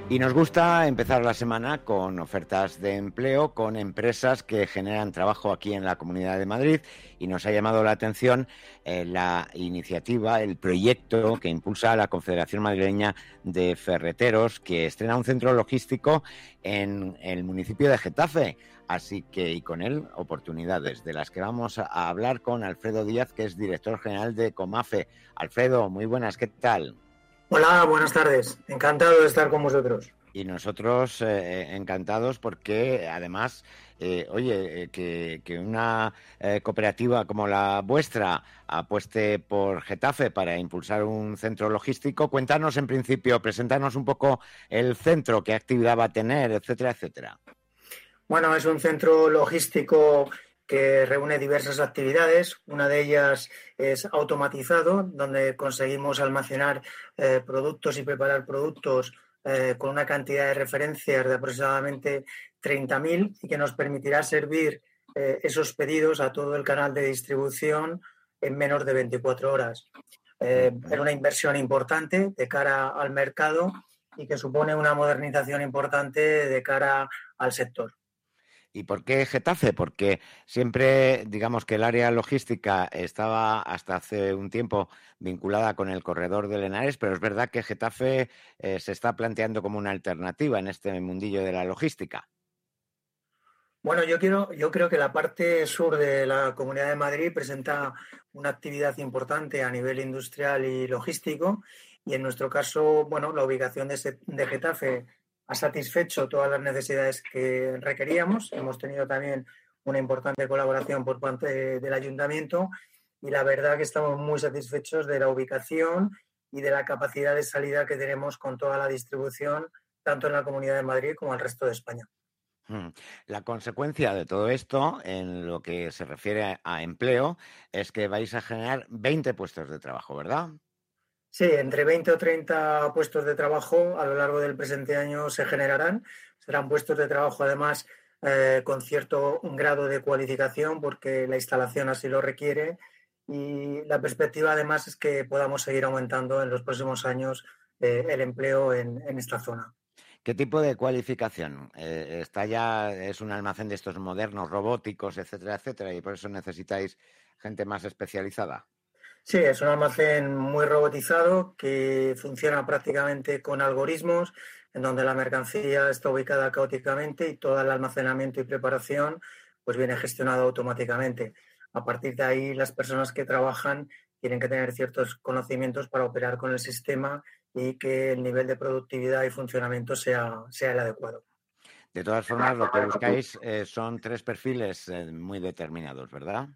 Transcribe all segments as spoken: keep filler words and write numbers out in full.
Y nos gusta empezar la semana con ofertas de empleo, con empresas que generan trabajo aquí en la Comunidad de Madrid, y nos ha llamado la atención eh, la iniciativa, el proyecto que impulsa la Confederación Madrileña de Ferreteros, que estrena un centro logístico en el municipio de Getafe. Así que, y con él, oportunidades de las que vamos a hablar con Alfredo Díaz, que es director general de Comafe. Alfredo, muy buenas, ¿qué tal? Hola, buenas tardes. Encantado de estar con vosotros. Y nosotros eh, encantados porque, además, eh, oye, eh, que, que una eh, cooperativa como la vuestra apueste por Getafe para impulsar un centro logístico. Cuéntanos en principio, preséntanos un poco el centro, qué actividad va a tener, etcétera, etcétera. Bueno, es un centro logístico que reúne diversas actividades. Una de ellas es automatizado, donde conseguimos almacenar eh, productos y preparar productos eh, con una cantidad de referencias de aproximadamente treinta mil y que nos permitirá servir eh, esos pedidos a todo el canal de distribución en menos de veinticuatro horas. Eh, Uh-huh. Era una inversión importante de cara al mercado y que supone una modernización importante de cara al sector. ¿Y por qué Getafe? Porque siempre, digamos que el área logística estaba hasta hace un tiempo vinculada con el corredor del Henares, pero es verdad que Getafe eh, se está planteando como una alternativa en este mundillo de la logística. Bueno, yo quiero, yo creo que la parte sur de la Comunidad de Madrid presenta una actividad importante a nivel industrial y logístico, y en nuestro caso, bueno, la ubicación de, de Getafe ha satisfecho todas las necesidades que requeríamos. Hemos tenido también una importante colaboración por parte del ayuntamiento y la verdad que estamos muy satisfechos de la ubicación y de la capacidad de salida que tenemos con toda la distribución, tanto en la Comunidad de Madrid como en el resto de España. La consecuencia de todo esto, en lo que se refiere a empleo, es que vais a generar veinte puestos de trabajo, ¿verdad? Sí, entre veinte o treinta puestos de trabajo a lo largo del presente año se generarán. Serán puestos de trabajo, además, eh, con cierto grado de cualificación, porque la instalación así lo requiere. Y la perspectiva, además, es que podamos seguir aumentando en los próximos años eh, el empleo en, en esta zona. ¿Qué tipo de cualificación? Eh, ¿Está ya, es un almacén de estos modernos, robóticos, etcétera, etcétera, y por eso necesitáis gente más especializada? Sí, es un almacén muy robotizado que funciona prácticamente con algoritmos, en donde la mercancía está ubicada caóticamente y todo el almacenamiento y preparación pues viene gestionado automáticamente. A partir de ahí, las personas que trabajan tienen que tener ciertos conocimientos para operar con el sistema y que el nivel de productividad y funcionamiento sea, sea el adecuado. De todas formas, lo que buscáis eh, son tres perfiles eh, muy determinados, ¿verdad?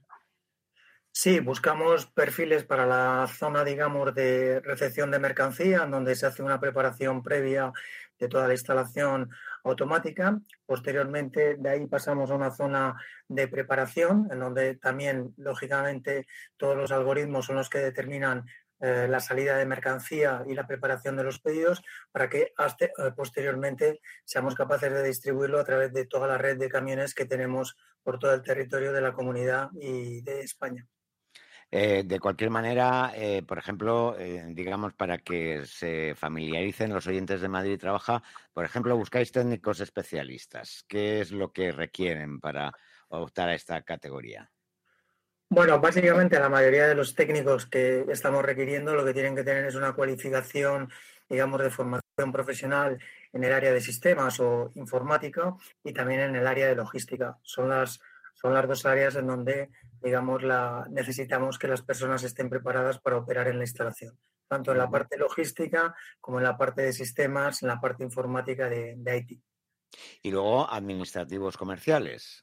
Sí, buscamos perfiles para la zona, digamos, de recepción de mercancía, en donde se hace una preparación previa de toda la instalación automática. Posteriormente, de ahí pasamos a una zona de preparación, en donde también, lógicamente, todos los algoritmos son los que determinan eh, la salida de mercancía y la preparación de los pedidos, para que hasta, eh, posteriormente seamos capaces de distribuirlo a través de toda la red de camiones que tenemos por todo el territorio de la comunidad y de España. Eh, de cualquier manera, eh, por ejemplo, eh, digamos, para que se familiaricen los oyentes de Madrid Trabaja, por ejemplo, buscáis técnicos especialistas. ¿Qué es lo que requieren para optar a esta categoría? Bueno, básicamente la mayoría de los técnicos que estamos requiriendo lo que tienen que tener es una cualificación, digamos, de formación profesional en el área de sistemas o informática y también en el área de logística. Son las, son las dos áreas en donde, digamos, la, necesitamos que las personas estén preparadas para operar en la instalación, tanto en la Uh-huh. parte logística como en la parte de sistemas, en la parte informática de, de I T. Y luego administrativos comerciales.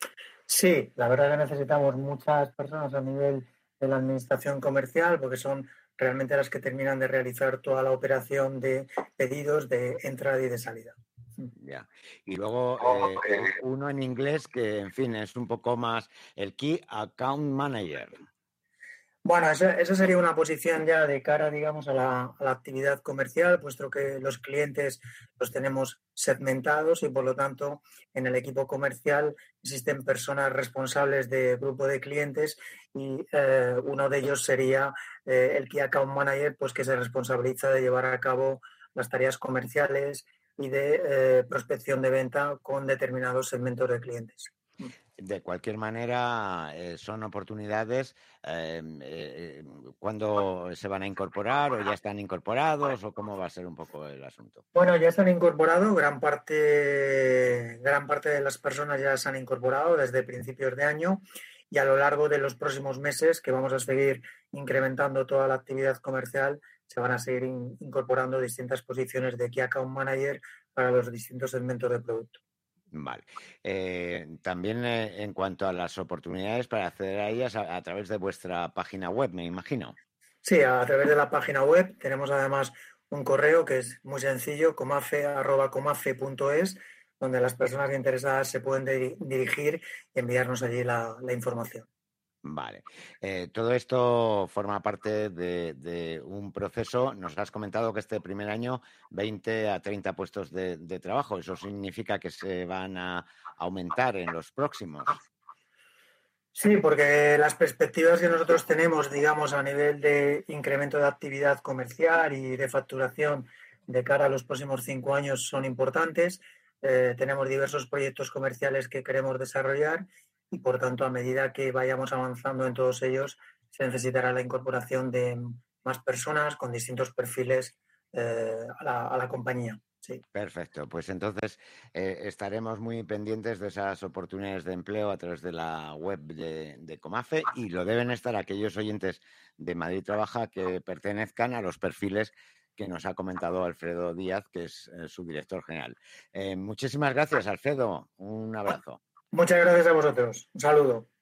Sí, la verdad que necesitamos muchas personas a nivel de la administración comercial, porque son realmente las que terminan de realizar toda la operación de pedidos de entrada y de salida. Ya. Y luego eh, uno en inglés que, en fin, es un poco más el Key Account Manager. Bueno, esa, esa sería una posición ya de cara, digamos, a la, a la actividad comercial, puesto que los clientes los tenemos segmentados y, por lo tanto, en el equipo comercial existen personas responsables de grupo de clientes y eh, uno de ellos sería eh, el Key Account Manager, pues que se responsabiliza de llevar a cabo las tareas comerciales, y de eh, prospección de venta con determinados segmentos de clientes. De cualquier manera, eh, son oportunidades. Eh, eh, ¿Cuándo se van a incorporar o ya están incorporados o cómo va a ser un poco el asunto? Bueno, ya se han incorporado, gran parte, gran parte de las personas ya se han incorporado desde principios de año y a lo largo de los próximos meses, que vamos a seguir incrementando toda la actividad comercial, se van a seguir in- incorporando distintas posiciones de Key Account Manager para los distintos segmentos de producto. Vale. Eh, también eh, en cuanto a las oportunidades para acceder a ellas a, a través de vuestra página web, me imagino. Sí, a través de la página web tenemos además un correo que es muy sencillo, comafe arroba comafe punto es, donde las personas interesadas se pueden diri- dirigir y enviarnos allí la, la información. Vale. Eh, todo esto forma parte de, de un proceso. Nos has comentado que este primer año veinte a treinta puestos de, de trabajo. ¿Eso significa que se van a aumentar en los próximos? Sí, porque las perspectivas que nosotros tenemos, digamos, a nivel de incremento de actividad comercial y de facturación de cara a los próximos cinco años son importantes. Eh, tenemos diversos proyectos comerciales que queremos desarrollar y, por tanto, a medida que vayamos avanzando en todos ellos, se necesitará la incorporación de más personas con distintos perfiles eh, a la, a la compañía. Sí. Perfecto, pues entonces eh, estaremos muy pendientes de esas oportunidades de empleo a través de la web de, de Comafe y lo deben estar aquellos oyentes de Madrid Trabaja que pertenezcan a los perfiles que nos ha comentado Alfredo Díaz, que es eh, su director general. Eh, muchísimas gracias, Alfredo. Un abrazo. Muchas gracias a vosotros. Un saludo.